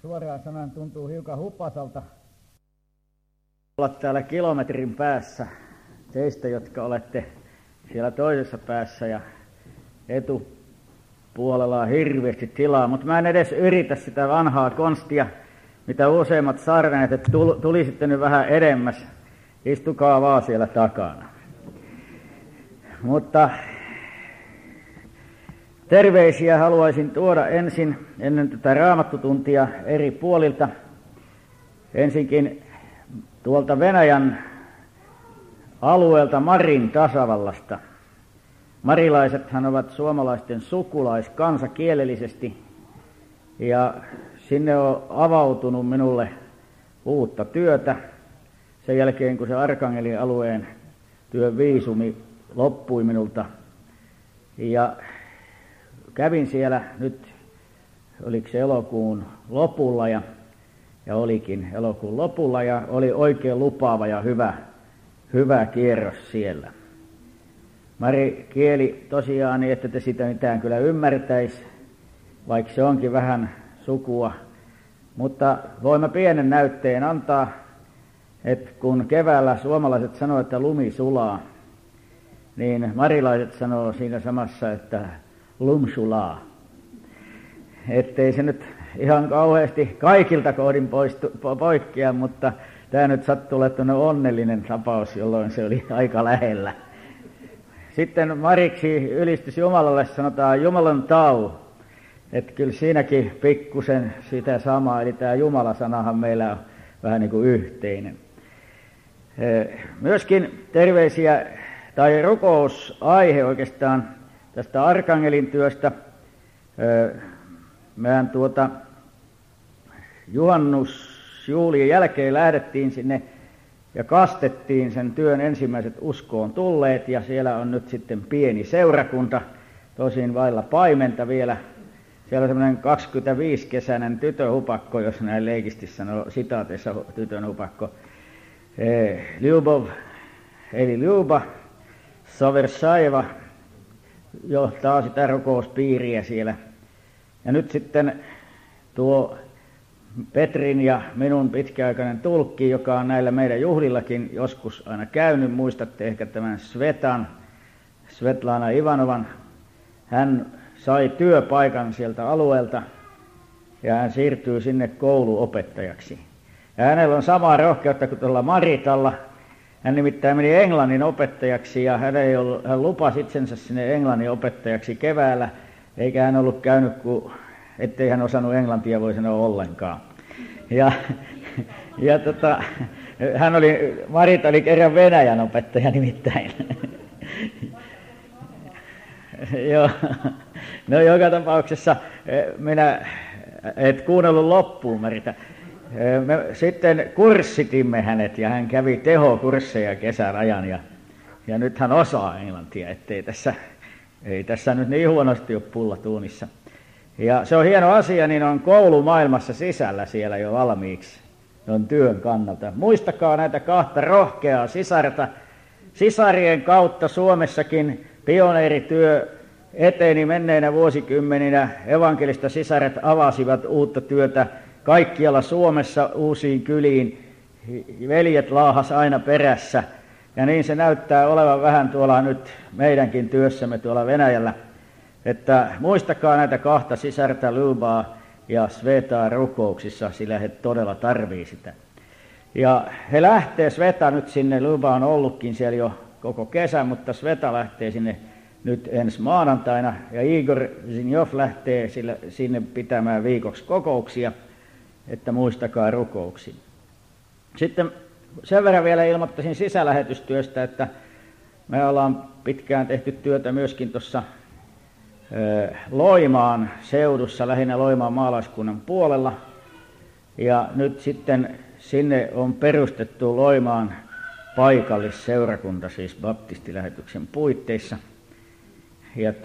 Suoraan sanan tuntuu hiukan hupasalta olla täällä kilometrin päässä teistä, jotka olette siellä toisessa päässä ja etupuolella on hirveästi tilaa, mutta mä en edes yritä sitä vanhaa konstia, mitä useimmat sarneet, että tulisitte nyt vähän edemmäs, istukaa vaan siellä takana. Mutta terveisiä haluaisin tuoda ensin, ennen tätä raamattutuntia eri puolilta. Ensinkin tuolta Venäjän alueelta Marin tasavallasta. Marilaisethan ovat suomalaisten sukulaiskansa kielellisesti, ja sinne on avautunut minulle uutta työtä sen jälkeen, kun se Arkangelin alueen työn viisumi loppui minulta. Ja kävin siellä nyt, oliko se elokuun lopulla, ja olikin elokuun lopulla, ja oli oikein lupaava ja hyvä kierros siellä. Mari kieli tosiaan niin, että te sitä mitään kyllä ymmärtäisi, vaikka se onkin vähän sukua. Mutta voimme pienen näytteen antaa, että kun keväällä suomalaiset sanoo, että lumi sulaa, niin marilaiset sanoo siinä samassa, että lum sulaa. Ettei se nyt ihan kauheasti kaikilta kohdin poikkea, mutta tämä nyt sattuu olemaan onnellinen tapaus, jolloin se oli aika lähellä. Sitten Mariksi ylistys Jumalalle sanotaan Jumalan tau, että kyllä siinäkin pikkusen sitä samaa, eli tämä Jumala-sanahan meillä on vähän niin kuin yhteinen. Myöskin terveisiä tai rukousaihe oikeastaan tästä Arkangelin työstä. Mehän juhannusjuhlien jälkeen lähdettiin sinne ja kastettiin sen työn ensimmäiset uskoon tulleet, ja siellä on nyt sitten pieni seurakunta, tosin vailla paimenta vielä. Siellä on semmoinen 25-kesäinen tytönhupakko, jos näin leikisti sanoo sitaateissa tytönhupakko. Lyubov, eli Lyuba Soversaiva, johtaa sitä rukouspiiriä siellä. Ja nyt sitten tuo Petrin ja minun pitkäaikainen tulkki, joka on näillä meidän juhlillakin joskus aina käynyt, muistatte ehkä tämän Svetlana Ivanovan, hän sai työpaikan sieltä alueelta ja hän siirtyy sinne kouluopettajaksi. Ja hänellä on samaa rohkeutta kuin tuolla Maritalla. Hän nimittäin meni englannin opettajaksi ja hän lupasi itsensä sinne englannin opettajaksi keväällä, eikä hän ollut käynyt, ettei hän osannut englantia voi sanoa ollenkaan. Marita oli kerran Venäjän opettaja nimittäin. Joo. No joka tapauksessa minä et kuunnellut loppuun, Marita. Me sitten kurssitimme hänet ja hän kävi tehokursseja kesän ajan ja nyt hän osaa englantia, ettei ei tässä nyt niin huonosti ole pulla tuunissa. Ja se on hieno asia, niin on koulumaailmassa sisällä siellä jo valmiiksi on työn kannalta. Muistakaa näitä kahta rohkeaa sisarta. Sisarien kautta Suomessakin pioneerityö eteni menneinä vuosikymmeninä. Evankelista sisaret avasivat uutta työtä kaikkialla Suomessa uusiin kyliin. Veljet laahas aina perässä. Ja niin se näyttää olevan vähän tuolla nyt meidänkin työssämme tuolla Venäjällä. Että muistakaa näitä kahta sisarta Lyubaa ja Svetaa rukouksissa, sillä he todella tarvii sitä. Ja he lähtee, Sveta nyt sinne, Lyuba on ollutkin siellä jo koko kesän, mutta Sveta lähtee sinne nyt ensi maanantaina. Ja Igor Zinjov lähtee sinne pitämään viikoksi kokouksia, että muistakaa rukouksia. Sitten sen verran vielä ilmoittaisin sisälähetystyöstä, että me ollaan pitkään tehty työtä myöskin tuossa Loimaan seudussa, lähinnä Loimaan maalaiskunnan puolella. Ja nyt sitten sinne on perustettu Loimaan paikallisseurakunta, siis baptistilähetyksen puitteissa. Ja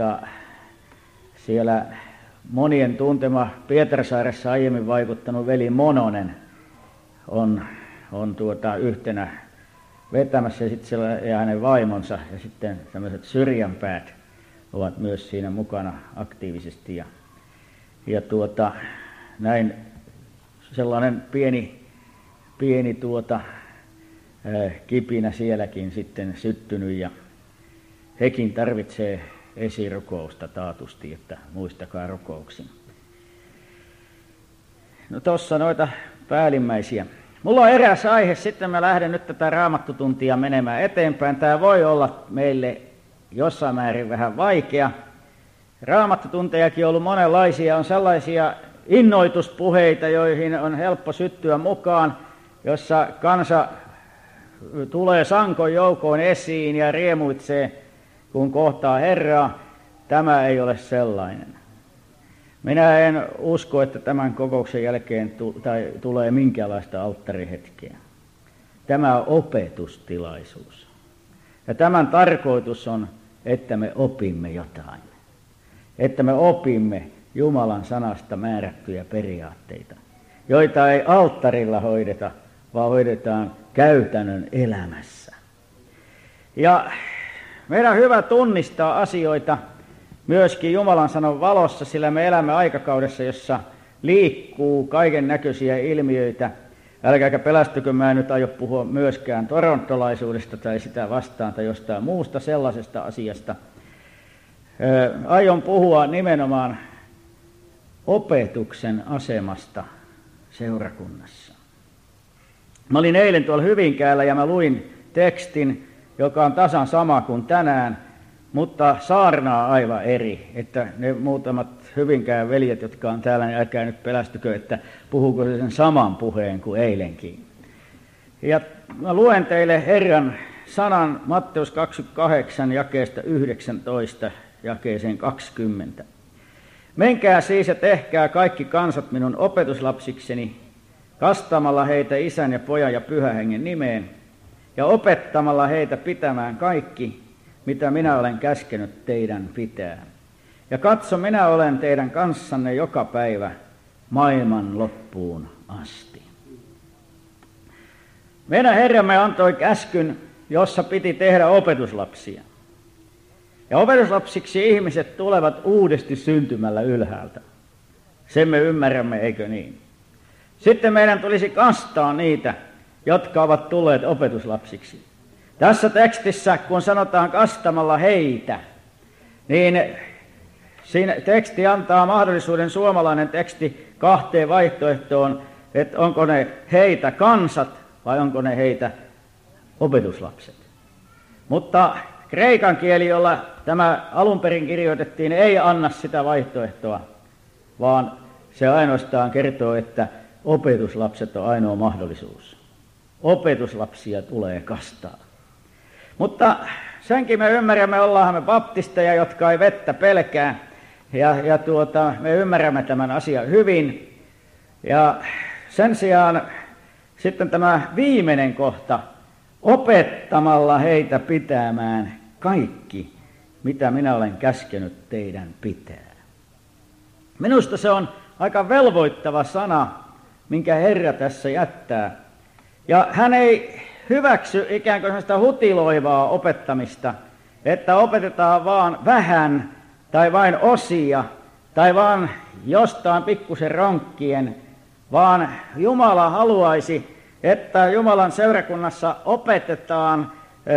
siellä monien tuntema Pietarsaaressa aiemmin vaikuttanut veli Mononen on yhtenä vetämässä ja hänen vaimonsa ja sitten tämmöiset syrjänpäät ovat myös siinä mukana aktiivisesti ja näin sellainen pieni kipinä sielläkin sitten syttynyt, ja hekin tarvitsee esirukousta taatusti, että muistakaa rukouksin. No tossa noita päällimmäisiä. Mulla on eräs aihe, sitten mä lähden nyt tätä raamattutuntia menemään eteenpäin. Tämä voi olla meille jossain määrin vähän vaikea. Raamattutuntejakin on ollut monenlaisia, on sellaisia innoituspuheita, joihin on helppo syttyä mukaan, jossa kansa tulee sankon joukoon esiin ja riemuitsee, kun kohtaa Herraa. Tämä ei ole sellainen. Minä en usko, että tämän kokouksen jälkeen tulee minkäänlaista alttarihetkeä. Tämä on opetustilaisuus. Ja tämän tarkoitus on, että me opimme jotain. Että me opimme Jumalan sanasta määrättyjä periaatteita, joita ei alttarilla hoideta, vaan hoidetaan käytännön elämässä. Ja meidän on hyvä tunnistaa asioita myöskin Jumalan sanan valossa, sillä me elämme aikakaudessa, jossa liikkuu kaiken näköisiä ilmiöitä. Älkääkä pelästykö, mä en nyt aio puhua myöskään torontolaisuudesta tai sitä vastaan tai jostain muusta sellaisesta asiasta. Aion puhua nimenomaan opetuksen asemasta seurakunnassa. Mä olin eilen tuolla Hyvinkäällä ja mä luin tekstin, joka on tasan sama kuin tänään, mutta saarnaa aivan eri, että ne muutamat Hyvinkään veljet, jotka on täällä, niin älkää nyt pelästykö, että puhuuko se sen saman puheen kuin eilenkin. Ja mä luen teille Herran sanan Matteus 28 jakeesta 19 jakeeseen 20. Menkää siis ja tehkää kaikki kansat minun opetuslapsikseni, kastamalla heitä Isän ja Pojan ja Pyhän Hengen nimeen, ja opettamalla heitä pitämään kaikki, mitä minä olen käskenyt teidän pitää. Ja katso, minä olen teidän kanssanne joka päivä maailman loppuun asti. Meidän Herramme antoi käskyn, jossa piti tehdä opetuslapsia. Ja opetuslapsiksi ihmiset tulevat uudesti syntymällä ylhäältä. Sen me ymmärrämme, eikö niin? Sitten meidän tulisi kastaa niitä, jotka ovat tulleet opetuslapsiksi. Tässä tekstissä, kun sanotaan kastamalla heitä, niin siinä teksti antaa mahdollisuuden, suomalainen teksti, kahteen vaihtoehtoon, että onko ne heitä kansat vai onko ne heitä opetuslapset. Mutta kreikan kieli, jolla tämä alun perin kirjoitettiin, ei anna sitä vaihtoehtoa, vaan se ainoastaan kertoo, että opetuslapset on ainoa mahdollisuus. Opetuslapsia tulee kastaa. Mutta senkin me ymmärrämme, ollaanhan me baptisteja, jotka ei vettä pelkää, ja me ymmärrämme tämän asian hyvin. Ja sen sijaan sitten tämä viimeinen kohta, opettamalla heitä pitämään kaikki, mitä minä olen käskenyt teidän pitää. Minusta se on aika velvoittava sana, minkä Herra tässä jättää. Ja hän ei hyväksy ikään kuin sellaista hutiloivaa opettamista, että opetetaan vaan vähän tai vain osia tai vaan jostain pikkusen ronkkien, vaan Jumala haluaisi, että Jumalan seurakunnassa opetetaan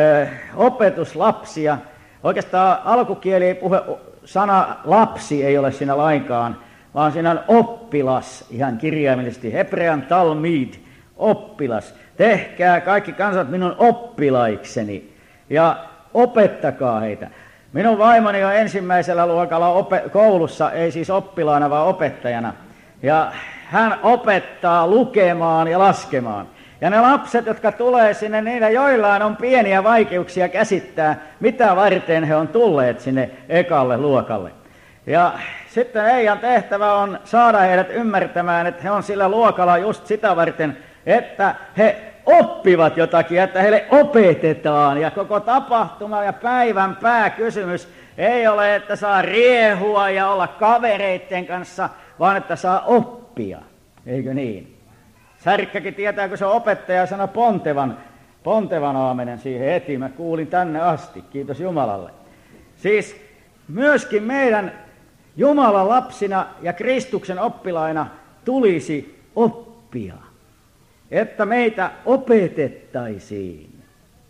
opetuslapsia. Oikeastaan alkukieli ei puhe, sana lapsi ei ole siinä lainkaan, vaan siinä on oppilas ihan kirjaimellisesti, hebrean talmid, oppilas. Tehkää kaikki kansat minun oppilaikseni ja opettakaa heitä. Minun vaimoni on ensimmäisellä luokalla koulussa, ei siis oppilaana, vaan opettajana. Ja hän opettaa lukemaan ja laskemaan. Ja ne lapset, jotka tulee sinne, niillä joillain on pieniä vaikeuksia käsittää, mitä varten he on tulleet sinne ekalle luokalle. Ja sitten heidän tehtävä on saada heidät ymmärtämään, että he on sillä luokalla just sitä varten, että he oppivat jotakin, että heille opetetaan. Ja koko tapahtuma ja päivän pääkysymys ei ole, että saa riehua ja olla kavereiden kanssa, vaan että saa oppia. Eikö niin? Särkkäkin tietää, kun se opettaja sanoi pontevan aamenen siihen heti. Mä kuulin tänne asti, kiitos Jumalalle. Siis myöskin meidän Jumalan lapsina ja Kristuksen oppilaina tulisi oppia. oppia, että meitä opetettaisiin,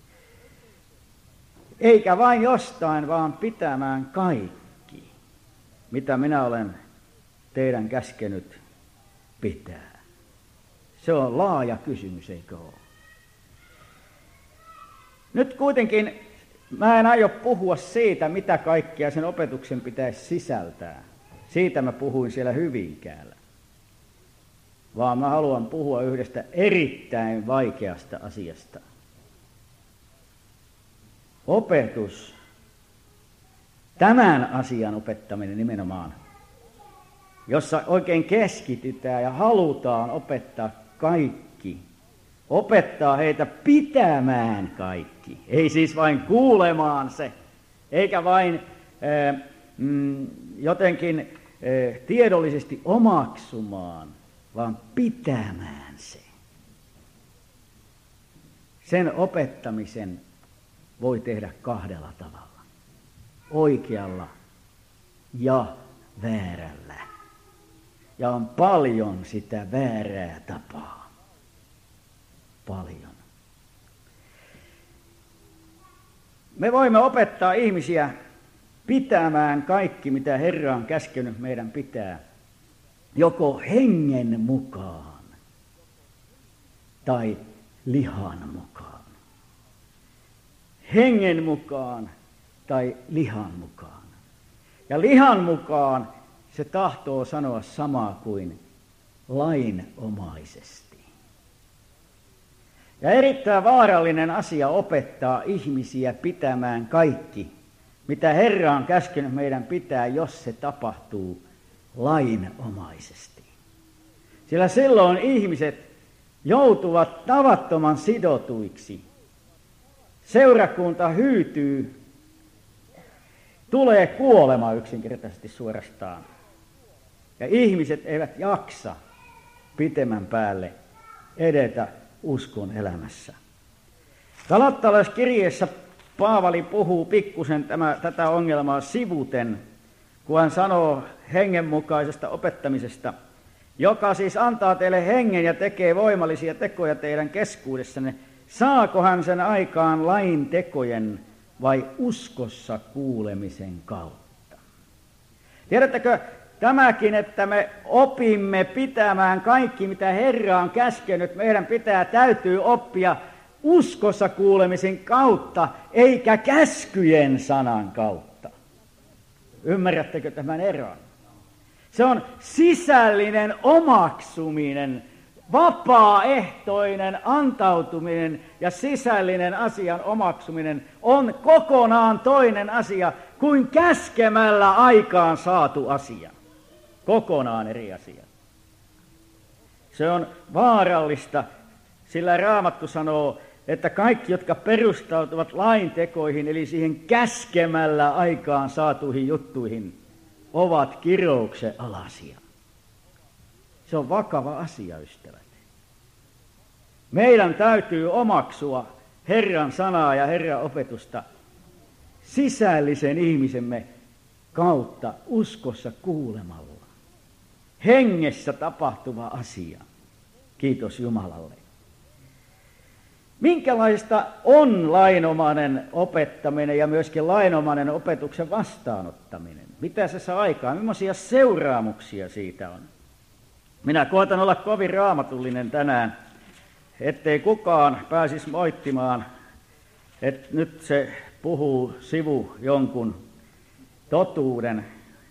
eikä vain jostain, vaan pitämään kaikki, mitä minä olen teidän käskenyt pitää. Se on laaja kysymys, eikö ole? Nyt kuitenkin mä en aio puhua siitä, mitä kaikkea sen opetuksen pitäisi sisältää. Siitä mä puhuin siellä Hyvinkäällä. Vaan mä haluan puhua yhdestä erittäin vaikeasta asiasta. Opetus, tämän asian opettaminen nimenomaan, jossa oikein keskitytään ja halutaan opettaa kaikki. Opettaa heitä pitämään kaikki. Ei siis vain kuulemaan se, eikä vain jotenkin tiedollisesti omaksumaan, vaan pitämään se. Sen opettamisen voi tehdä kahdella tavalla. Oikealla ja väärällä. Ja on paljon sitä väärää tapaa. Paljon. Me voimme opettaa ihmisiä pitämään kaikki, mitä Herra on käskenyt meidän pitää, joko hengen mukaan tai lihan mukaan. Hengen mukaan tai lihan mukaan. Ja lihan mukaan se tahtoo sanoa samaa kuin lainomaisesti. Ja erittäin vaarallinen asia opettaa ihmisiä pitämään kaikki, mitä Herra on käskenyt meidän pitää, jos se tapahtuu lainomaisesti. Sillä silloin ihmiset joutuvat tavattoman sidotuiksi. Seurakunta hyytyy, tulee kuolema yksinkertaisesti suorastaan. Ja ihmiset eivät jaksa pitemmän päälle edetä uskon elämässä. Galattalaiskirjeessä Paavali puhuu pikkusen tätä ongelmaa sivuten, kun hän sanoo hengenmukaisesta opettamisesta, joka siis antaa teille hengen ja tekee voimallisia tekoja teidän keskuudessanne. Saako hän sen aikaan lain tekojen vai uskossa kuulemisen kautta? Tiedättekö tämäkin, että me opimme pitämään kaikki, mitä Herra on käskenyt, meidän täytyy oppia uskossa kuulemisen kautta, eikä käskyjen sanan kautta. Ymmärrättekö tämän eron? Se on sisällinen omaksuminen, vapaaehtoinen antautuminen ja sisällinen asian omaksuminen on kokonaan toinen asia kuin käskemällä aikaan saatu asia. Kokonaan eri asia. Se on vaarallista, sillä Raamattu sanoo, että kaikki, jotka perustautuvat laintekoihin, eli siihen käskemällä aikaan saatuihin juttuihin, ovat kirouksen alaisia. Se on vakava asia, ystävät. Meidän täytyy omaksua Herran sanaa ja Herran opetusta sisällisen ihmisemme kautta uskossa kuulemalla. Hengessä tapahtuva asia. Kiitos Jumalalle. Minkälaista on lainomainen opettaminen ja myöskin lainomainen opetuksen vastaanottaminen? Mitä se saa aikaan? Millaisia seuraamuksia siitä on? Minä koetan olla kovin raamatullinen tänään, ettei kukaan pääsisi moittimaan, että nyt se puhuu sivu jonkun totuuden.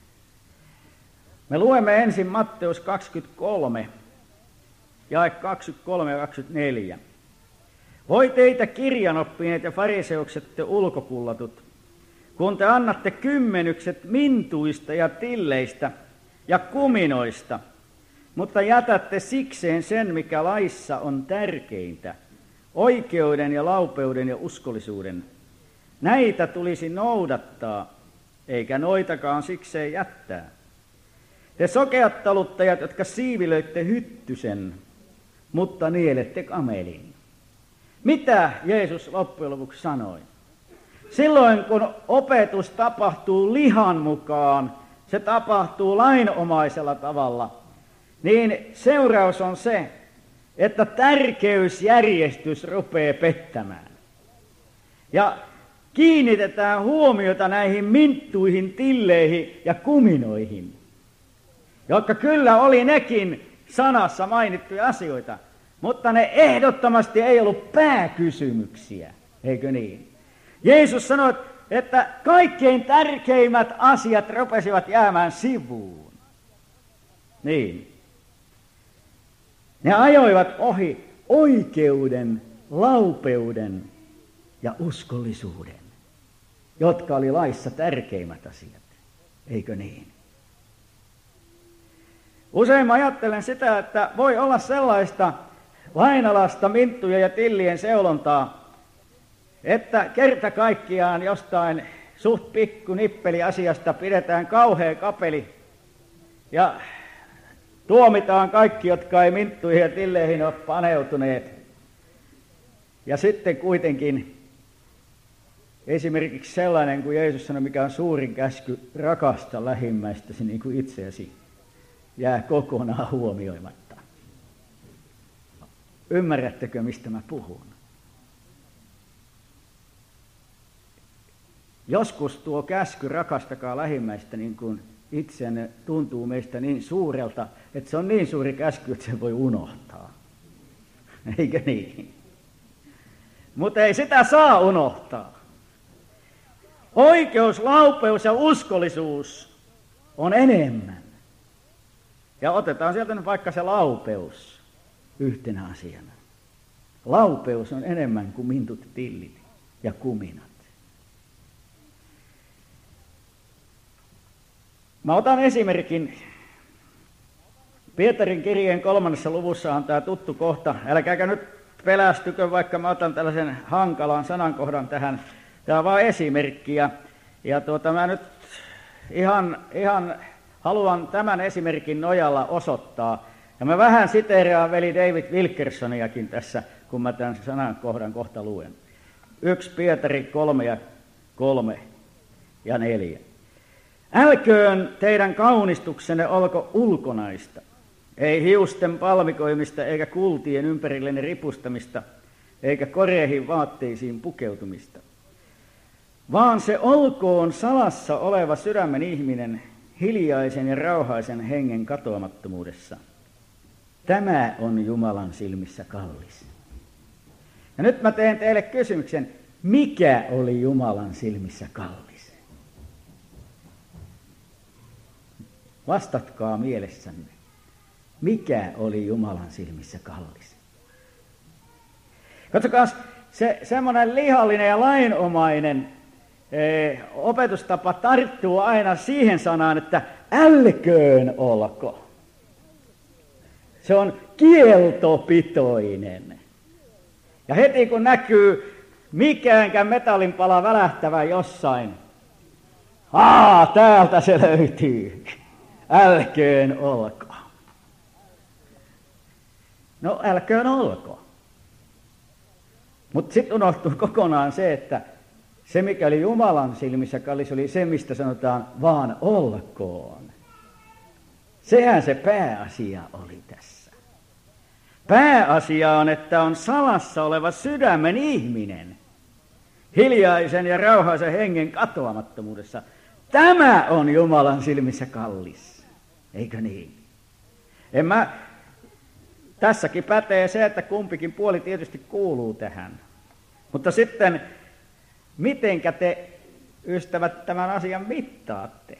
Me luemme ensin Matteus 23, jae 23 ja 24. Voi teitä kirjanoppineet ja fariseukset te ulkokullatut, kun te annatte kymmenykset mintuista ja tilleistä ja kuminoista, mutta jätätte sikseen sen, mikä laissa on tärkeintä, oikeuden ja laupeuden ja uskollisuuden. Näitä tulisi noudattaa, eikä noitakaan sikseen jättää. Te sokeat taluttajat, jotka siivilöitte hyttysen, mutta nielette kamelin. Mitä Jeesus loppujen lopuksi sanoi? Silloin kun opetus tapahtuu lihan mukaan, se tapahtuu lainomaisella tavalla, niin seuraus on se, että tärkeysjärjestys rupeaa pettämään. Ja kiinnitetään huomiota näihin minttuihin, tilleihin ja kuminoihin, jotka kyllä oli nekin sanassa mainittuja asioita, mutta ne ehdottomasti ei ollut pääkysymyksiä, eikö niin? Jeesus sanoi, että kaikkein tärkeimmät asiat rupesivat jäämään sivuun. Niin. Ne ajoivat ohi oikeuden, laupeuden ja uskollisuuden, jotka oli laissa tärkeimmät asiat, eikö niin? Usein mä ajattelen sitä, että voi olla sellaista lainalasta minttujen ja tillien seulontaa, että kerta kaikkiaan jostain suht pikku nippeli asiasta pidetään kauhea kapeli ja tuomitaan kaikki, jotka ei minttuihin ja tilleihin ole paneutuneet. Ja sitten kuitenkin esimerkiksi sellainen, kuin Jeesus sanoi, mikä on suurin käsky, rakasta lähimmäistäsi niin kuin itseäsi, jää kokonaan huomioimatta. Ymmärrättekö, mistä mä puhun? Joskus tuo käsky rakastakaa lähimmäistä niin kuin itseänne tuntuu meistä niin suurelta, että se on niin suuri käsky, että se voi unohtaa. Eikö niin? Mutta ei sitä saa unohtaa. Oikeus, laupeus ja uskollisuus on enemmän. Ja otetaan sieltä nyt vaikka se laupeus yhtenä asiana. Laupeus on enemmän kuin mintut, tillit ja kuminat. Mä otan esimerkin. Pietarin kirjeen 3. luvussa on tämä tuttu kohta. Älkääkä nyt pelästykö, vaikka mä otan tällaisen hankalan sanankohdan tähän. Tämä on vain esimerkki. Ja mä nyt ihan haluan tämän esimerkin nojalla osoittaa. Ja mä vähän siteeraan veli David Wilkersoniakin tässä, kun mä tämän sanankohdan kohta luen. 1 Pietari 3 ja 4. Älköön teidän kaunistuksenne olko ulkonaista, ei hiusten palmikoimista eikä kultien ympärillenne ripustamista, eikä koreihin vaatteisiin pukeutumista, vaan se olkoon salassa oleva sydämen ihminen hiljaisen ja rauhaisen hengen katoamattomuudessa. Tämä on Jumalan silmissä kallis. Ja nyt mä teen teille kysymyksen, mikä oli Jumalan silmissä kallis? Vastatkaa mielessänne, mikä oli Jumalan silmissä kallis? Katsokaa, se semmoinen lihallinen ja lainomainen opetustapa tarttuu aina siihen sanaan, että älköön olko. Se on kieltopitoinen. Ja heti kun näkyy mikäänkään metallinpala välähtävän jossain, täältä se löytyy. Älköön olko. No älköön olko. Mutta sitten unohtuu kokonaan se, että se mikä oli Jumalan silmissä kallis oli se, mistä sanotaan vaan olkoon. Sehän se pääasia oli tässä. Pääasia on, että on salassa oleva sydämen ihminen. Hiljaisen ja rauhaisen hengen katoamattomuudessa. Tämä on Jumalan silmissä kallis. Eikö niin? Tässäkin pätee se, että kumpikin puoli tietysti kuuluu tähän. Mutta sitten, mitenkä te, ystävät, tämän asian mittaatte?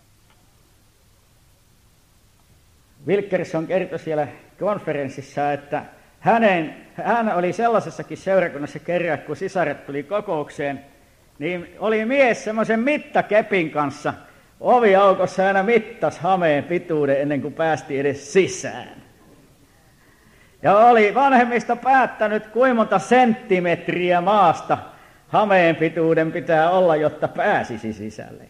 Wilkerson kertoi siellä konferenssissa, että hän oli sellaisessakin seurakunnassa kerran, kun sisaret tuli kokoukseen, niin oli mies semmoisen mittakepin kanssa. Oviaukossa aina mittasi hameen pituuden ennen kuin päästi edes sisään. Ja oli vanhemmista päättänyt, kuinka monta senttimetriä maasta hameen pituuden pitää olla, jotta pääsisi sisälle.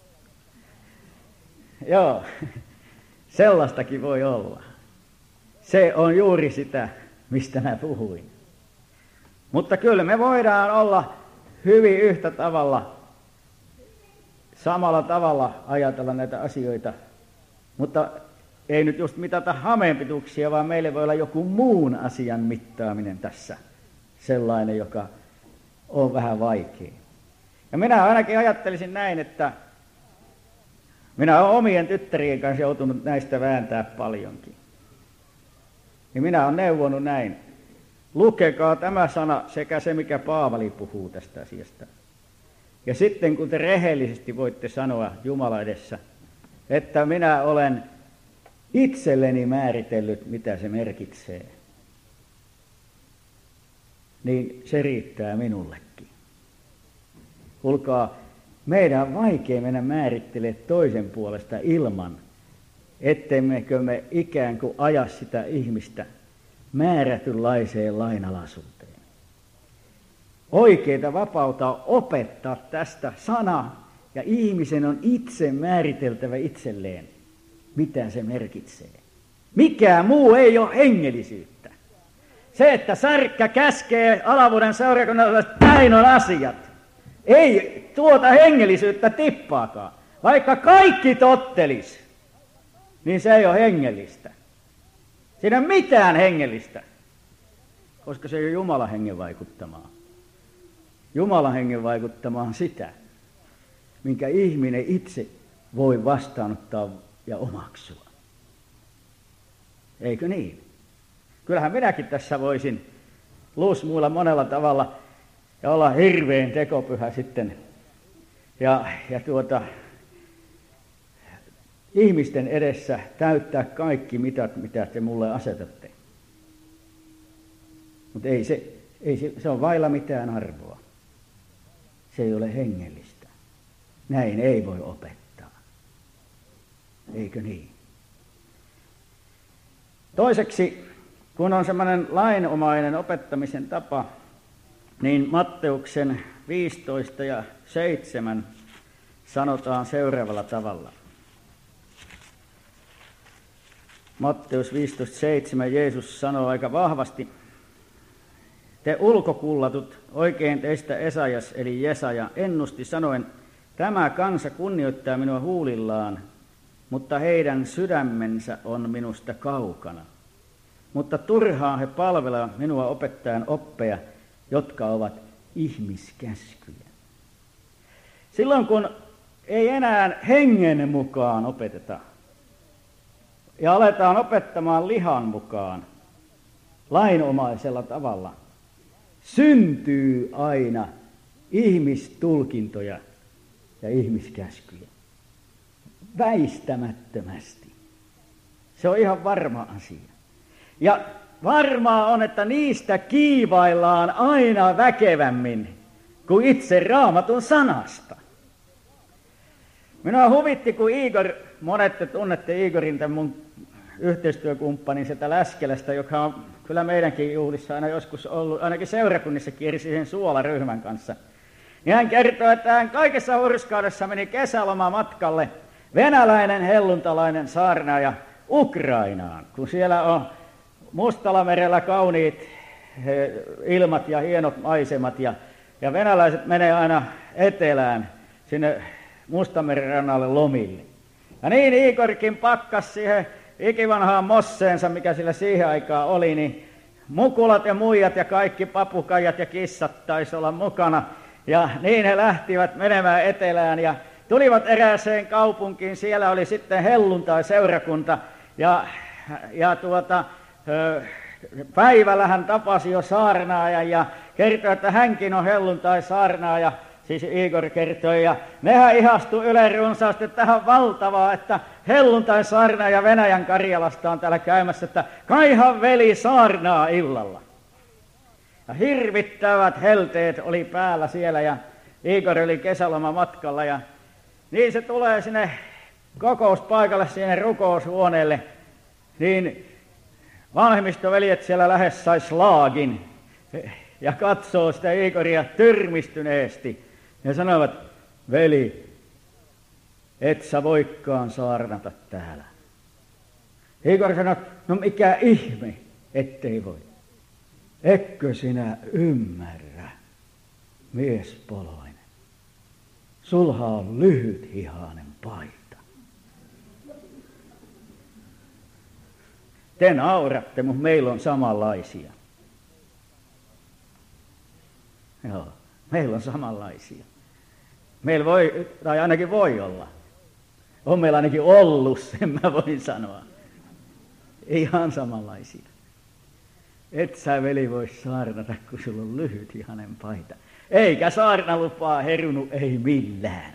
Joo, sellaistakin voi olla. Se on juuri sitä, mistä mä puhuin. Mutta kyllä me voidaan olla hyvin yhtä tavalla, samalla tavalla ajatella näitä asioita. Mutta ei nyt just mitata hameenpituuksia, vaan meille voi olla joku muun asian mittaaminen tässä sellainen, joka on vähän vaikea. Ja minä ainakin ajattelisin näin, että minä olen omien tyttärien kanssa joutunut näistä vääntää paljonkin. Ja minä olen neuvonut näin. Lukekaa tämä sana sekä se, mikä Paavali puhuu tästä asiasta. Ja sitten kun te rehellisesti voitte sanoa Jumala edessä, että minä olen itselleni määritellyt, mitä se merkitsee, niin se riittää minullekin. Kuulkaa, meidän on vaikea mennä määrittelemään toisen puolesta ilman, ettemmekö me ikään kuin aja sitä ihmistä määrätynlaiseen lainalaisuuteen. Oikeita vapautta on opettaa tästä sana, ja ihmisen on itse määriteltävä itselleen, mitä se merkitsee. Mikään muu ei ole hengellisyyttä. Se, että Särkkä käskee Alavuuden seurakunnalle, että näin on asiat, ei tuota hengellisyyttä tippaakaan. Vaikka kaikki tottelis, niin se ei ole hengellistä. Siinä ei ole mitään hengellistä, koska se ei ole Jumalan hengen vaikuttamaa. Jumalan hengen vaikuttamaa sitä, minkä ihminen itse voi vastaanottaa ja omaksua. Eikö niin? Kyllähän minäkin tässä voisin luusmuilla monella tavalla ja olla hirveän tekopyhä sitten ja ihmisten edessä täyttää kaikki mitat, mitä te mulle asetatte. Mutta se on vailla mitään arvoa. Se ei ole hengellistä. Näin ei voi opettaa. Eikö niin? Toiseksi, kun on semmoinen lainomainen opettamisen tapa, niin Matteuksen 15 ja 7 sanotaan seuraavalla tavalla. Matteus 15.7 Jeesus sanoo aika vahvasti, te ulkokullatut, oikein teistä Esajas eli Jesaja ennusti sanoen, tämä kansa kunnioittaa minua huulillaan, mutta heidän sydämensä on minusta kaukana. Mutta turhaan he palvelevat minua opettajan oppeja, jotka ovat ihmiskäskyjä. Silloin kun ei enää hengen mukaan opeteta, ja aletaan opettamaan lihan mukaan, lainomaisella tavalla, syntyy aina ihmistulkintoja ja ihmiskäskyjä. Väistämättömästi. Se on ihan varma asia. Ja varmaa on, että niistä kiivaillaan aina väkevämmin kuin itse Raamatun sanasta. Minua huvitti, kun Igor, monet te tunnette Igorin, tämän mun yhteistyökumppanin sieltä Läskelästä, joka on kyllä meidänkin juhlissa aina joskus ollut, ainakin seurakunnissa kiersi sen suolaryhmän kanssa. Ja hän kertoi, että hän kaikessa hurskaudessa meni kesälomamatkalle venäläinen helluntalainen saarnaaja Ukrainaan, kun siellä on Mustalamerellä kauniit ilmat ja hienot maisemat, ja venäläiset menee aina etelään sinne Mustameren rannalle lomille. Ja niin Igorkin pakkas siihen ikivanhaan mosseensa, mikä sillä siihen aikaan oli, niin mukulat ja muijat ja kaikki papukaijat ja kissat taisi olla mukana. Ja niin he lähtivät menemään etelään ja tulivat erääseen kaupunkiin. Siellä oli sitten helluntai-seurakunta ja päivällä hän tapasi jo saarnaajan ja kertoi, että hänkin on helluntai-saarnaaja. Siis Igor kertoi, ja nehän ihastui Ylen runsaasti, että tähän on valtavaa, että helluntai saarnaa ja Venäjän Karjalasta on täällä käymässä, että kaihan veli saarnaa illalla. Ja hirvittävät helteet oli päällä siellä, ja Igor oli kesälomamatkalla, ja niin se tulee sinne kokouspaikalle, sinne rukoushuoneelle, niin vanhemmistoveljet siellä lähes sai slaagin, ja katsoo sitä Igoria tyrmistyneesti. Ja sanovat, veli, et sä voikaan saarnata täällä. Igor sanoi, no mikä ihme, ettei voi. Etkö sinä ymmärrä, miespoloinen? Sulha on lyhythihainen paita. Te nauratte, mutta meillä on samanlaisia. Joo, meillä on samanlaisia. Meillä voi, tai ainakin voi olla. On meillä ainakin ollut, sen mä voin sanoa. Ihan samanlaisia. Et sä, veli, voi saarnata, kun sulla on lyhyt ihanen paita. Eikä saarnalupaa herunut, ei millään.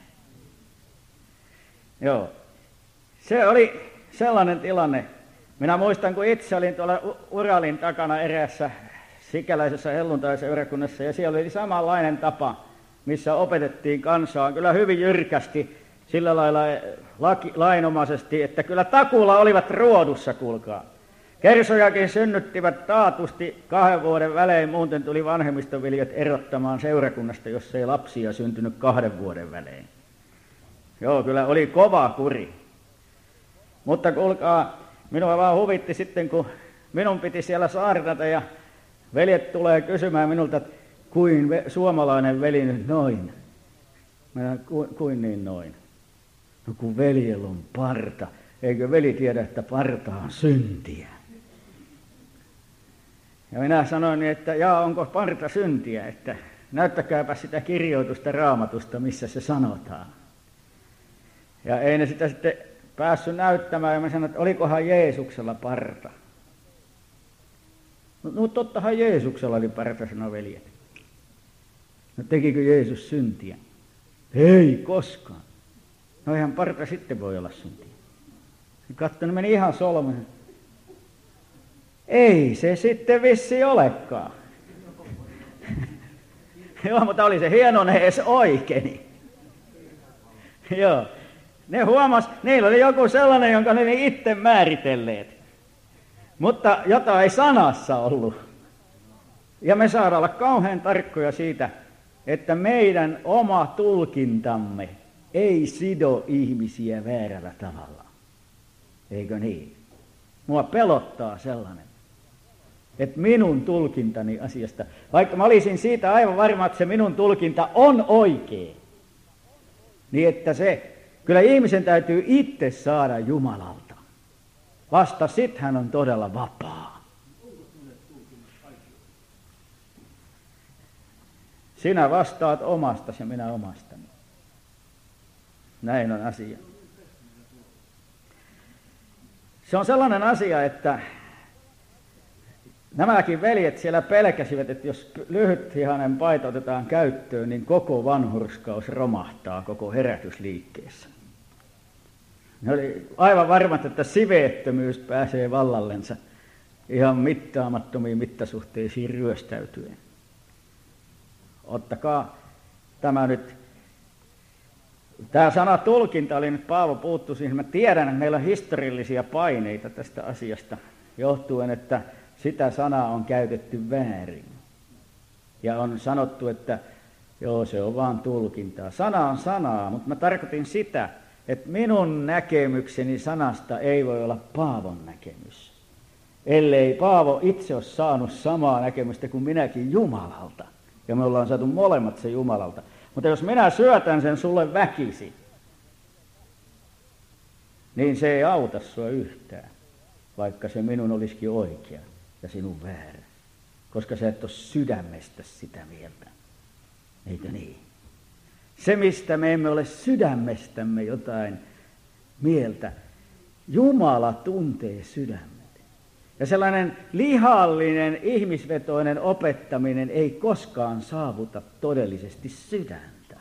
Joo. Se oli sellainen tilanne. Minä muistan, kun itse olin tuolla Uralin takana eräässä sikäläisessä helluntaiseurakunnassa, ja siellä oli samanlainen tapa, missä opetettiin kansaa kyllä hyvin jyrkästi, sillä lailla lainomaisesti, että kyllä takuulla olivat ruodussa, kuulkaa. Kersojakin synnyttivät taatusti 2 vuoden välein, muuten tuli vanhemmistoviljet erottamaan seurakunnasta, jos ei lapsia syntynyt 2 vuoden välein. Joo, kyllä oli kova kuri. Mutta kuulkaa, minua vaan huvitti sitten, kun minun piti siellä saarnata ja veljet tulee kysymään minulta, että kuin suomalainen veli nyt noin. Minä, kuin niin noin? No kun veljellä on parta. Eikö veli tiedä, että parta on syntiä? Ja minä sanoin, että onko parta syntiä, että näyttäkääpä sitä kirjoitusta Raamatusta, missä se sanotaan. Ja ei ne sitä sitten päässyt näyttämään, ja mä sanoin, että olikohan Jeesuksella parta. No tottahan Jeesuksella oli parta, sanoi veljet. No tekikö Jeesus syntiä? Ei koskaan. No eihän parta sitten voi olla syntiä. Katsoin, meni ihan solmuun. Ei se sitten vissi olekaan. Joo, mutta oli se hieno, ne edes oikeeni. Joo. Ne huomas, niillä oli joku sellainen, jonka ne itse määritelleet. Mutta jota ei sanassa ollut. Ja me saadaan olla kauhean tarkkoja siitä, että meidän oma tulkintamme ei sido ihmisiä väärällä tavalla. Eikö niin? Mua pelottaa sellainen, että minun tulkintani asiasta, vaikka mä olisin siitä aivan varma, että se minun tulkinta on oikea, niin että se, kyllä ihmisen täytyy itse saada Jumalalta. Vasta sit hän on todella vapaa. Sinä vastaat omastasi ja minä omastani. Näin on asia. Se on sellainen asia, että nämäkin veljet siellä pelkäsivät, että jos lyhytihainen paita otetaan käyttöön, niin koko vanhurskaus romahtaa koko herätysliikkeessä. Ne oli aivan varmat, että siveettömyys pääsee vallallensa ihan mittaamattomiin mittasuhteisiin ryöstäytyen. Ottakaa tämä nyt. Tämä sana tulkinta oli nyt, Paavo puuttu siihen. Mä tiedän, että meillä on historiallisia paineita tästä asiasta johtuen, että sitä sanaa on käytetty väärin. Ja on sanottu, että joo, se on vaan tulkintaa. Sana on sanaa, mutta mä tarkoitin sitä, että minun näkemykseni sanasta ei voi olla Paavon näkemys. Ellei Paavo itse ole saanut samaa näkemystä kuin minäkin Jumalalta. Ja me ollaan saatu molemmat se Jumalalta. Mutta jos minä syötän sen sulle väkisi, niin se ei auta sua yhtään, vaikka se minun olisikin oikea ja sinun väärä. Koska sä et ole sydämestä sitä mieltä. Eikö niin? Se, mistä me emme ole sydämestämme jotain mieltä, Jumala tuntee sydämet. Ja sellainen lihallinen, ihmisvetoinen opettaminen ei koskaan saavuta todellisesti sydäntä.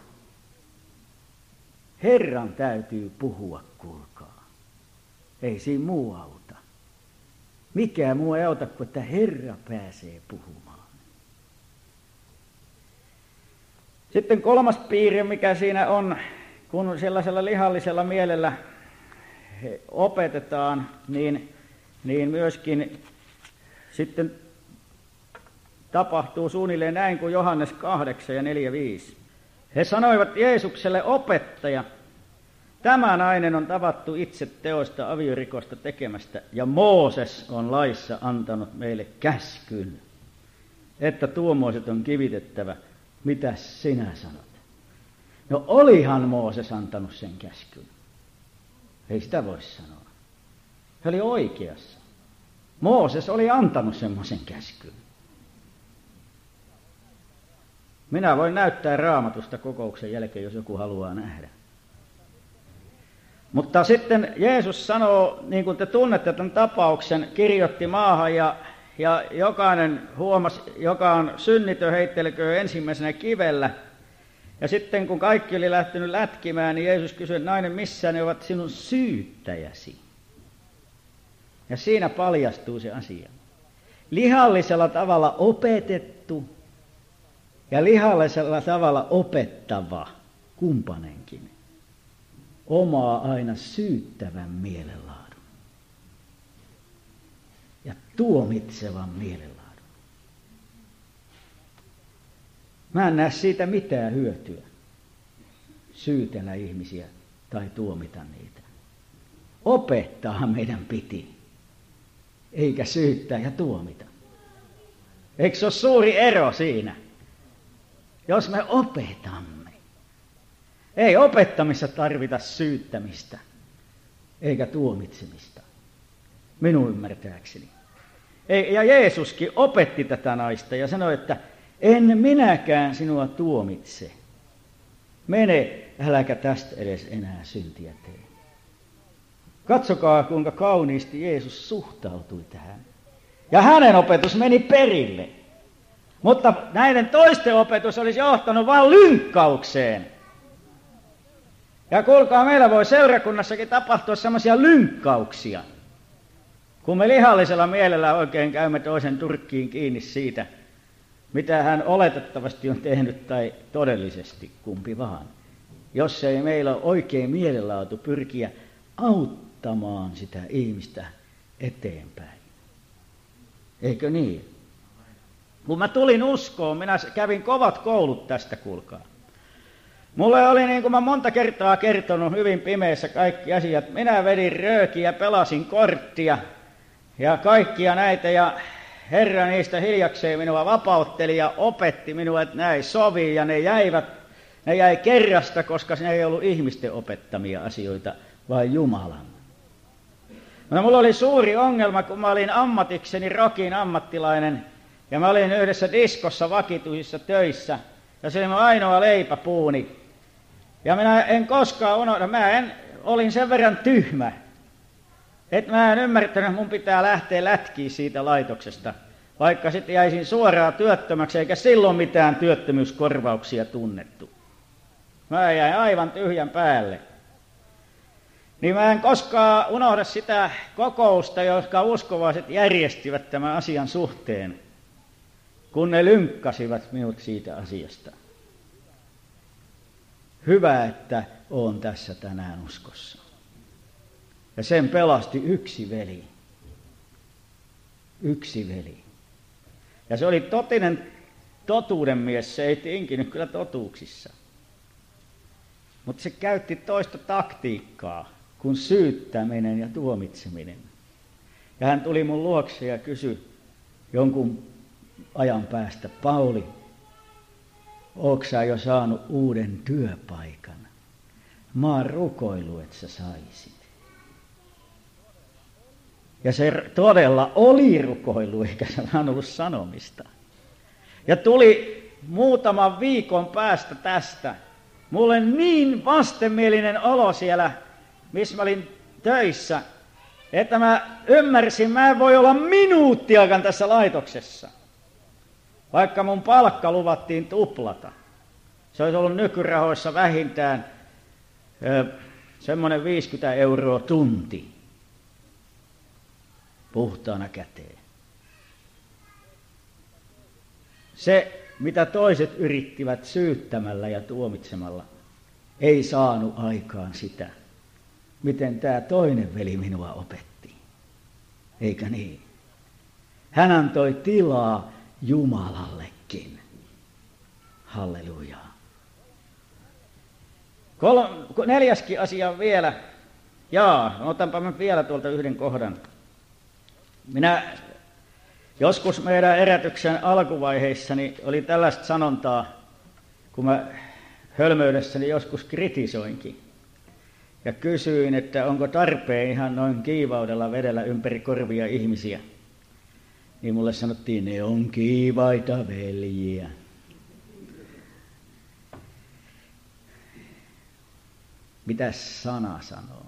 Herran täytyy puhua, kuulkaa. Ei siinä muu auta. Mikään muu ei auta kuin, että Herra pääsee puhumaan. Sitten 3. piirre, mikä siinä on, kun sellaisella lihallisella mielellä opetetaan, niin myöskin sitten tapahtuu suunnilleen näin kuin Johannes 8 ja 4:5. He sanoivat Jeesukselle, opettaja, tämä nainen on tavattu itse teosta aviorikosta tekemästä, ja Mooses on laissa antanut meille käskyn, että tuommoiset on kivitettävä. Mitä sinä sanot? No olihan Mooses antanut sen käskyn. Ei sitä voi sanoa. He oli oikeassa. Mooses oli antanut semmoisen käskyn. Minä voin näyttää Raamatusta kokouksen jälkeen, jos joku haluaa nähdä. Mutta sitten Jeesus sanoo, niin kuin te tunnette tämän tapauksen, kirjoitti maahan ja jokainen huomasi, joka on synnitön, heittelköön ensimmäisenä kivellä. Ja sitten kun kaikki oli lähtenyt lätkimään, niin Jeesus kysyi, nainen, missä ne ovat sinun syyttäjäsi? Ja siinä paljastuu se asia. Lihallisella tavalla opetettu ja lihallisella tavalla opettava kumpainenkin omaa aina syyttävän mielenlaadun ja tuomitsevan mielenlaadun. Mä en näe siitä mitään hyötyä syytellä ihmisiä tai tuomita niitä. Opettaa meidän piti, eikä syyttää ja tuomita. Eikö se ole suuri ero siinä? Jos me opetamme. Ei opettamissa tarvita syyttämistä, eikä tuomitsemista. Minun ymmärtääkseni. Ja Jeesuskin opetti tätä naista ja sanoi, että en minäkään sinua tuomitse. Mene, äläkä tästä edes enää syntiä tee. Katsokaa, kuinka kauniisti Jeesus suhtautui tähän. Ja hänen opetus meni perille. Mutta näiden toisten opetus olisi johtanut vain lynkkaukseen. Ja kuulkaa, meillä voi seurakunnassakin tapahtua semmoisia lynkkauksia, kun me lihallisella mielellä oikein käymme toisen turkkiin kiinni siitä, mitä hän oletettavasti on tehnyt tai todellisesti, kumpi vaan. Jos ei meillä ole oikein mielenlaatu pyrkiä auttamaan sitä ihmistä eteenpäin. Eikö niin? Kun mä tulin uskoon, minä kävin kovat koulut tästä, kuulkaa. Mulle oli, niin kuin mä monta kertaa kertonut, hyvin pimeässä kaikki asiat. Minä vedin röökiä, pelasin korttia ja kaikkia näitä, ja Herra niistä hiljakseen minua vapautteli ja opetti minua, että näin sovi, ja ne jäi kerrasta, koska ne ei ollut ihmisten opettamia asioita, vaan Jumalan. No, mulla oli suuri ongelma, kun mä olin ammatikseni rokin ammattilainen, ja mä olin yhdessä diskossa vakituisissa töissä, ja se oli mun ainoa leipäpuuni. Ja minä en koskaan unohda, olin sen verran tyhmä, että mä en ymmärtänyt, että mun pitää lähteä lätkiä siitä laitoksesta, vaikka sitten jäisin suoraan työttömäksi, eikä silloin mitään työttömyyskorvauksia tunnettu. Mä jäin aivan tyhjän päälle. Niin mä en koskaan unohda sitä kokousta, jotka uskovaiset järjestivät tämän asian suhteen, kun ne lynkkasivat minut siitä asiasta. Hyvä, että olen tässä tänään uskossa. Ja sen pelasti yksi veli. Yksi veli. Ja se oli totinen totuuden mies, se ei tinkinyt kyllä totuuksissa. Mutta se käytti toista taktiikkaa kuin syyttäminen ja tuomitseminen. Ja hän tuli mun luokse ja kysyi jonkun ajan päästä, Pauli, ootko sä jo saanut uuden työpaikan? Mä oon rukoillut, että sä saisit. Ja se todella oli rukoilu, eikä se vaan ollut sanomista. Ja tuli muutaman viikon päästä tästä mulle niin vastenmielinen olo siellä, missä mä olin töissä, että mä ymmärsin, mä en voi olla minuuttiakaan tässä laitoksessa. Vaikka mun palkka luvattiin tuplata. Se olisi ollut nykyrahoissa vähintään semmoinen 50 € tunti puhtaana käteen. Se, mitä toiset yrittivät syyttämällä ja tuomitsemalla, ei saanut aikaan sitä, miten tämä toinen veli minua opetti. Eikä niin? Hän antoi tilaa Jumalallekin. Hallelujaa. Neljäskin asia vielä. Otanpa mä vielä tuolta yhden kohdan. Minä joskus meidän herätyksen alkuvaiheissani oli tällaista sanontaa, kun mä hölmöydessäni joskus kritisoinkin. Ja kysyin, että onko tarpeen ihan noin kiivaudella vedellä ympäri korvia ihmisiä. niin mulle sanottiin, ne on kiivaita veljiä. Mitäs sana sanoo?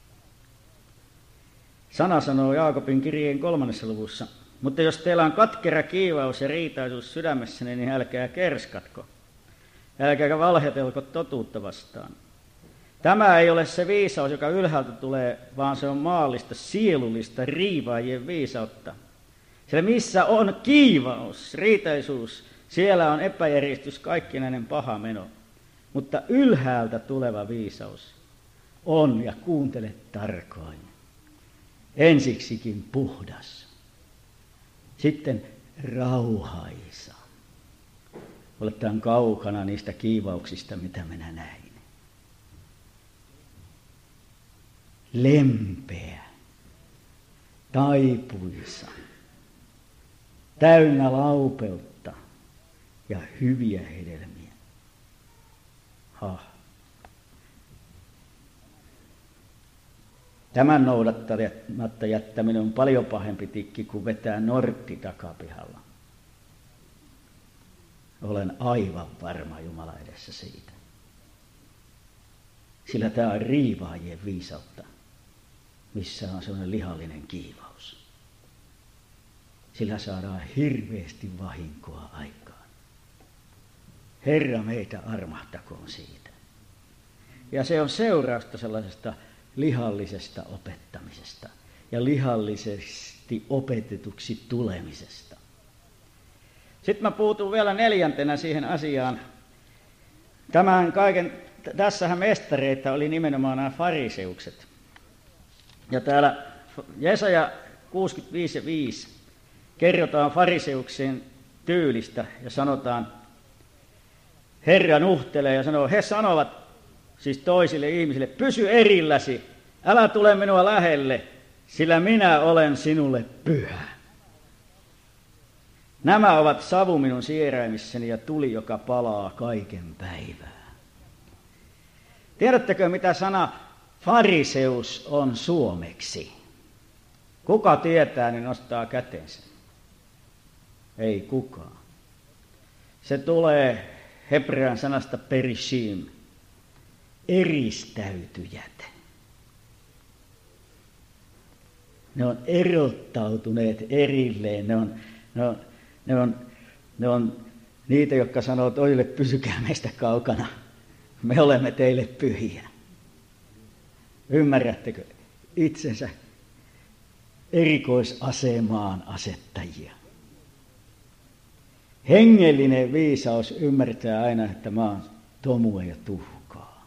Sana sanoo Jaakobin kirjeen 3. luvussa, mutta jos teillä on katkera kiivaus ja riitaisuus sydämessäni, niin älkää kerskatko, älkääkä valhetelko totuutta vastaan. Tämä ei ole se viisaus, joka ylhäältä tulee, vaan se on maallista, sielullista, riivaajien viisautta. Sillä missä on kiivaus, riitaisuus, siellä on epäjärjestys, kaikkinainen paha meno. Mutta ylhäältä tuleva viisaus on, ja kuuntele tarkoin, ensiksikin puhdas, sitten rauhaisa. Oletaan kaukana niistä kiivauksista, mitä minä näin. Lempeä, taipuisa, täynnä laupeutta ja hyviä hedelmiä. Tämän noudattamatta jättäminen on paljon pahempi tikki kuin vetää nortti takapihalla. Olen aivan varma Jumala edessä siitä. Sillä tämä on riivaajien viisautta, missä on sellainen lihallinen kiivaus. Sillä saadaan hirveästi vahinkoa aikaan. Herra meitä armahtakoon siitä. Ja se on seurausta sellaisesta lihallisesta opettamisesta ja lihallisesti opetetuksi tulemisesta. Sitten mä puutun vielä 4. siihen asiaan. Tämän kaiken, tässähän mestareita oli nimenomaan nämä fariseukset. Ja täällä Jesaja 65:5 kerrotaan fariseuksien tyylistä ja sanotaan, Herra nuhtelee ja sanoo, he sanovat siis toisille ihmisille, pysy erilläsi, älä tule minua lähelle, sillä minä olen sinulle pyhä. Nämä ovat savu minun sieraimissani ja tuli, joka palaa kaiken päivää. Tiedättekö, mitä sana fariseus on suomeksi? Kuka tietää, niin nostaa kätensä. Ei kukaan. Se tulee hebrean sanasta perishim, eristäytyjät. Ne on erottautuneet erilleen. Ne on niitä, jotka sanoo toisille, pysykää meistä kaukana. Me olemme teille pyhiä. Ymmärrättekö? Itsensä erikoisasemaan asettajia. Hengellinen viisaus ymmärtää aina, että mä oon tomua ja tuhkaa.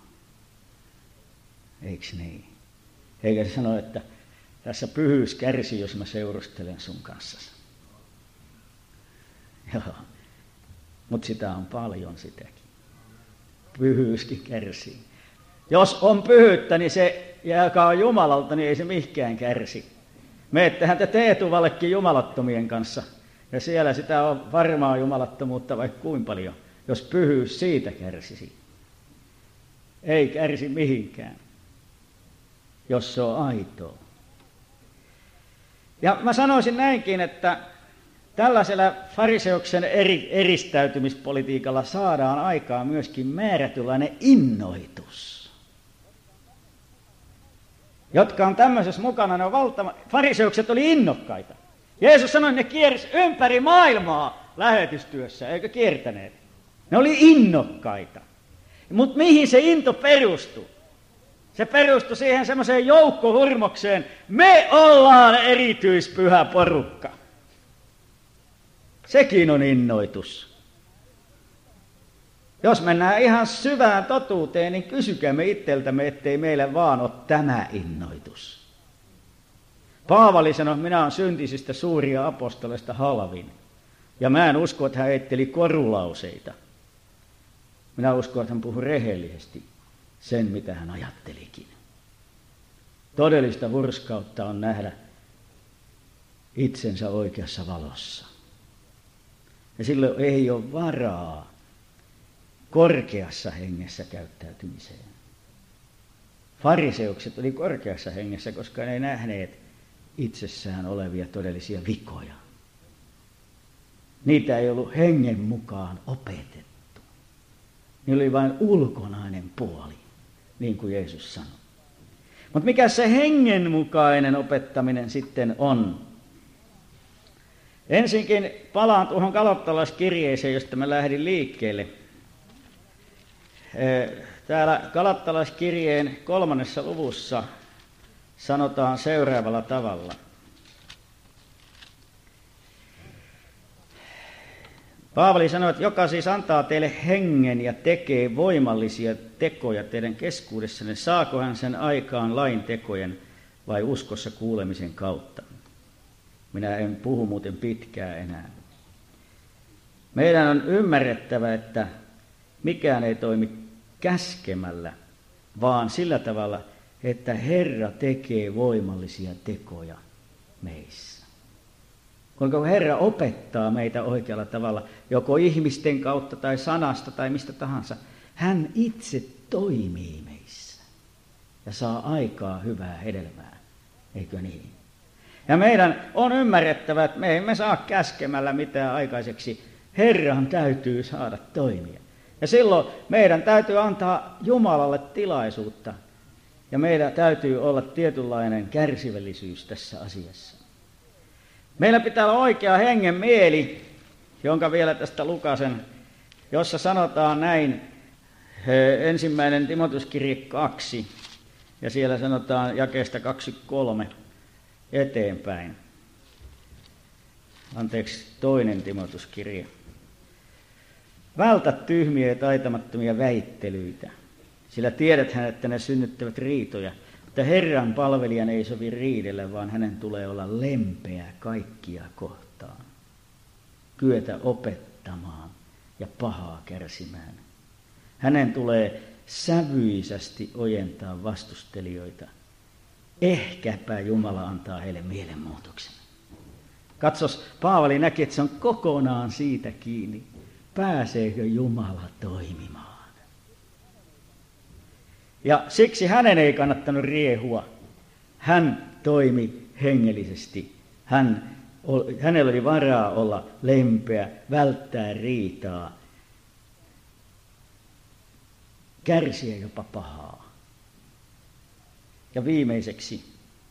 Eiks niin? Eikä se sano, että tässä pyhyys kärsii, jos mä seurustelen sun kanssasi. Joo, mutta sitä on paljon sitäkin. Pyhyyskin kärsii. Jos on pyhyyttä, niin se, joka on Jumalalta, niin ei se mihinkään kärsi. Meettehän te Teetuvallekin jumalattomien kanssa. Ja siellä sitä on varmaa jumalattomuutta vaikka kuinka paljon, jos pyhyys siitä kärsisi. Ei kärsi mihinkään, jos se on aitoa. Ja mä sanoisin näinkin, että tällaisella fariseuksen eristäytymispolitiikalla saadaan aikaan myöskin määrätynlainen innoitus. Jotka on tämmöisessä mukana, ne on fariseukset oli innokkaita. Jeesus sanoi, että ne kiersi ympäri maailmaa lähetystyössä, eikö kiertäneet? Ne oli innokkaita. Mutta mihin se into perustui? Se perustui siihen semmoiseen joukkohurmokseen, me ollaan erityispyhä porukka. Sekin on innoitus. Jos mennään ihan syvään totuuteen, niin kysykäämme itseltämme, ettei meillä vaan ole tämä innoitus. Paavali sanoi, minä olen syntisistä suuria apostoleista halvin. Ja mä en usko, että hän heitteli korulauseita. Minä uskon, että hän puhui rehellisesti sen, mitä hän ajattelikin. Todellista hurskautta on nähdä itsensä oikeassa valossa. Ja silloin ei ole varaa korkeassa hengessä käyttäytymiseen. Fariseukset oli korkeassa hengessä, koska ne ei nähneet itsessään olevia todellisia vikoja. niitä ei ollut hengen mukaan opetettu. Niillä oli vain ulkonainen puoli, niin kuin Jeesus sanoi. Mutta mikä se hengenmukainen opettaminen sitten on? Ensinkin palaan tuohon galattalaiskirjeeseen, josta mä lähdin liikkeelle. Täällä galattalaiskirjeen 3. luvussa sanotaan seuraavalla tavalla. Paavali sanoi, että joka siis antaa teille hengen ja tekee voimallisia tekoja teidän keskuudessanne, saako hän sen aikaan lain tekojen vai uskossa kuulemisen kautta? Minä en puhu muuten pitkään enää. Meidän on ymmärrettävä, että mikään ei toimi käskemällä, vaan sillä tavalla, että Herra tekee voimallisia tekoja meissä. Kun Herra opettaa meitä oikealla tavalla, joko ihmisten kautta tai sanasta tai mistä tahansa, hän itse toimii meissä ja saa aikaa hyvää hedelmää, eikö niin? Ja meidän on ymmärrettävä, että me emme saa käskemällä mitään aikaiseksi. Herran täytyy saada toimia. Ja silloin meidän täytyy antaa Jumalalle tilaisuutta. Ja meidän täytyy olla tietynlainen kärsivällisyys tässä asiassa. Meillä pitää olla oikea hengen mieli, jonka vielä tästä lukasen, jossa sanotaan näin, 1. Timoteuskirje 2, ja siellä sanotaan jakeesta 23 eteenpäin. 2. Timoteuskirje. Vältä tyhmiä ja taitamattomia väittelyitä, sillä tiedäthän, että ne synnyttävät riitoja. Mutta Herran palvelijan ei sovi riidellä, vaan hänen tulee olla lempeä kaikkia kohtaan, kyetä opettamaan ja pahaa kärsimään. Hänen tulee sävyisästi ojentaa vastustelijoita. Ehkäpä Jumala antaa heille mielenmuutoksen. Katsos, Paavali näki, että se on kokonaan siitä kiinni. Pääseekö Jumala toimimaan? Ja siksi hänen ei kannattanut riehua. Hän toimi hengellisesti. Hänellä oli varaa olla lempeä, välttää riitaa, kärsiä jopa pahaa. Ja viimeiseksi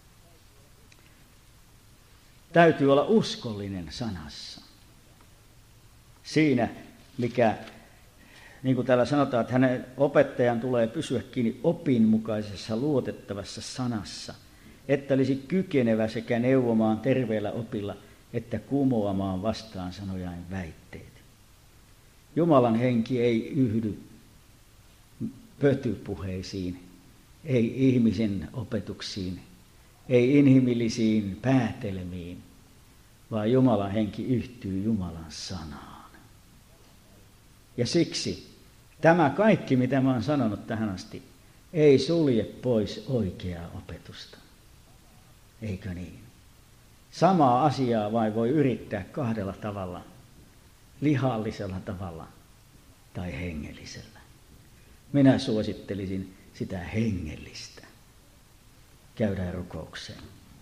täytyy olla uskollinen sanassa. Siinä, mikä, niin kuin täällä sanotaan, että hänen opettajan tulee pysyä kiinni opinmukaisessa luotettavassa sanassa, että olisi kykenevä sekä neuvomaan terveellä opilla, että kumoamaan vastaan sanojain väitteet. Jumalan henki ei yhdy pötypuheisiin, ei ihmisen opetuksiin, ei inhimillisiin päätelmiin, vaan Jumalan henki yhtyy Jumalan sanaan. Ja siksi tämä kaikki, mitä mä oon sanonut tähän asti, ei sulje pois oikeaa opetusta. Eikö niin? Samaa asiaa vai voi yrittää kahdella tavalla, lihallisella tavalla tai hengellisellä. Minä suosittelisin sitä hengellistä. Käydään rukoukseen.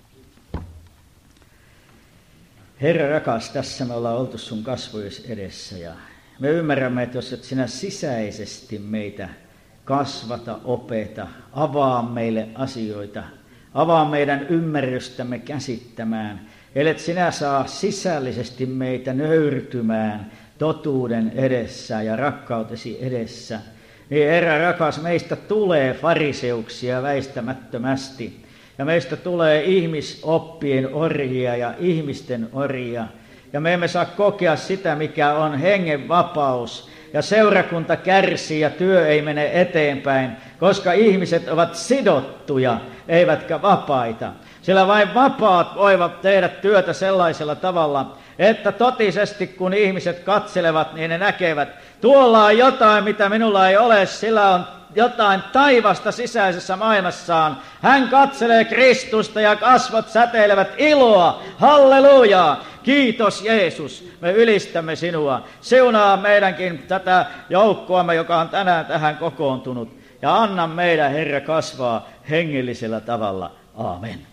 Herra rakas, tässä me ollaan oltu sun kasvojen edessä ja me ymmärrämme, että jos et sinä sisäisesti meitä kasvata, opeta, avaa meille asioita, avaa meidän ymmärrystämme käsittämään, ellet sinä saa sisällisesti meitä nöyrtymään totuuden edessä ja rakkautesi edessä, niin Herra rakas, meistä tulee fariseuksia väistämättömästi. Ja meistä tulee ihmisoppien orjia ja ihmisten orjia. Ja me emme saa kokea sitä, mikä on hengen vapaus. Ja seurakunta kärsii ja työ ei mene eteenpäin, koska ihmiset ovat sidottuja, eivätkä vapaita. Sillä vain vapaat voivat tehdä työtä sellaisella tavalla, että totisesti kun ihmiset katselevat, niin ne näkevät, tuolla on jotain, mitä minulla ei ole, sillä on jotain taivasta sisäisessä maailmassaan. Hän katselee Kristusta ja kasvot säteilevät iloa. Hallelujaa! Kiitos Jeesus, me ylistämme sinua. Siunaa meidänkin tätä joukkoamme, joka on tänään tähän kokoontunut. Ja anna meidän, Herra, kasvaa hengellisellä tavalla. Aamen.